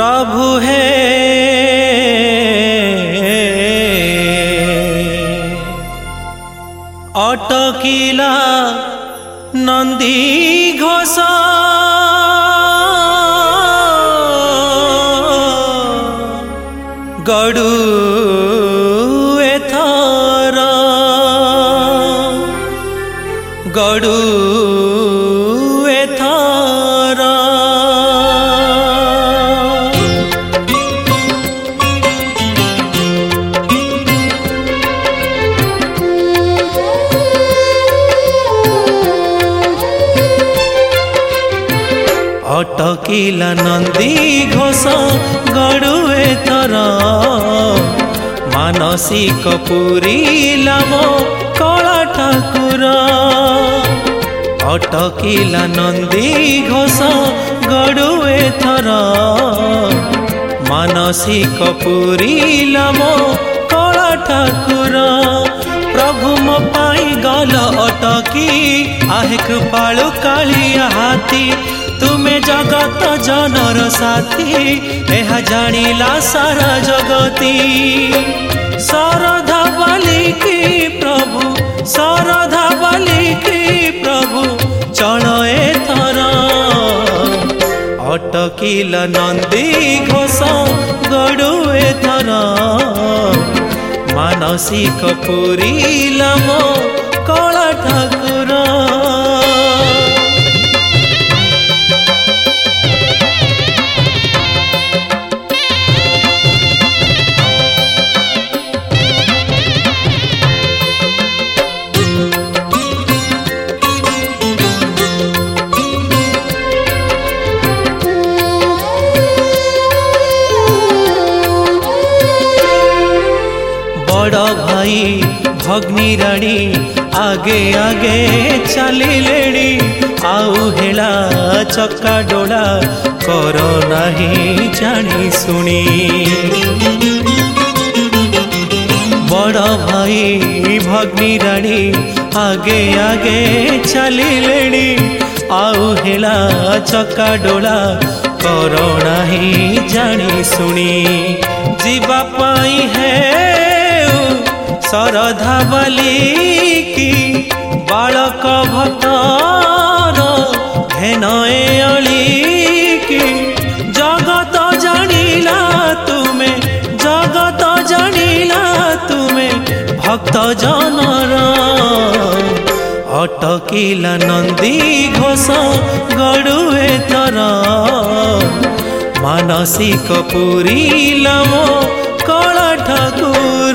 प्रभु है अटकिला नंदी घोष गड़ू एथर गड़ू एथर अटकिला नंदी घोष गड़ू एथर मानसिक पूरीला मो कला ठाकुर अटकिला नंदी घोष गड़ू एथर मानसिक पूरीला मो कला ठाकुर प्रभु मो पाई गल अटकी आहे कृपालु कालिया हाथी तुमे जगत जनर साथी एहा जानिला सारा जगती सरधा बालिकी प्रभु सरधा बालिकी प्रभु चल एथर अटकिला नंदी घोष गड़ू एथर मानसिक पूरीला मो कला ठाकुर बड़ भाई भग्नी राणी आगे आगे चलिले आउ हेला चक्का डोला कर नहीं जानी सुनी बड़ भाई भग्नी राणी आगे आगे चलिले आउ हेला चक्का डोला कर नहीं जानी सुनी जीवा पाई है सरधा बालिकी बालक भक्तर घेनए अलिकी जगत जानिला तुमे जगत जानिला तुमे भक्त जनर अटकिला नंदी घोष गड़ू एथर मानसिक पूरीला मो कला ठाकुर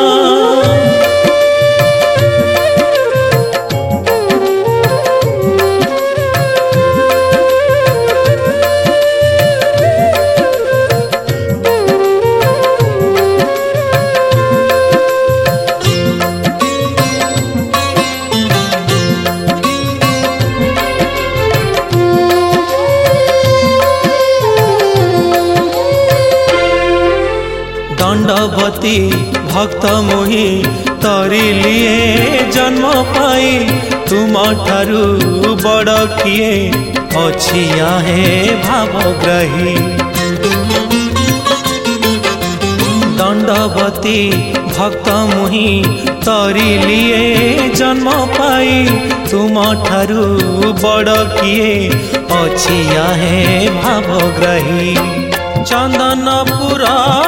दंडवती भक्त मोहि तरिलिए जन्म पाई तुम ठारू बड़ किए अछिया हे भावग्राही दंडवती भक्त मोहि तरिलिए जन्म पाई तुम ठारू बड़ किए अछिया हे भावग्राही चंदनपुर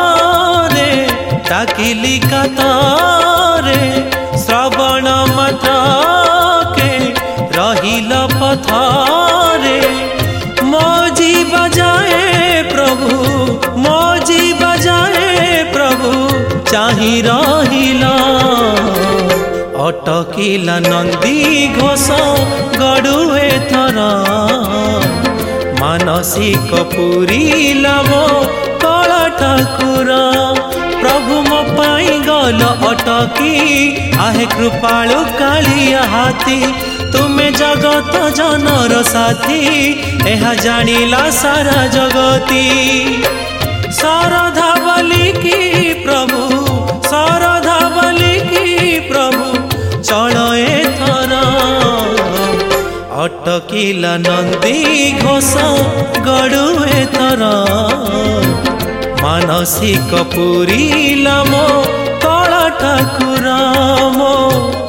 डाकिली कतारे श्रवण मात्र के रहिल पथारे मौजी बजाए प्रभु चाहि रहिला अटकिला नंदी घोष गड़ू एथर मानसिक पूरीला मो कला ठाकुर प्रभु मो पाई गल अटकी आहे कृपालु कालिया हाथी तुमे जगत जनर साथी एहा जानिला सारा जगती सरधा बालिकी प्रभु सरधा बालिकी प्रभु चल एथर अटकिला नंदी घोष गड़ू एथर ମାନସିକ ପୁରିଲା ମୋ ତଳ ଠାକୁର ମୋ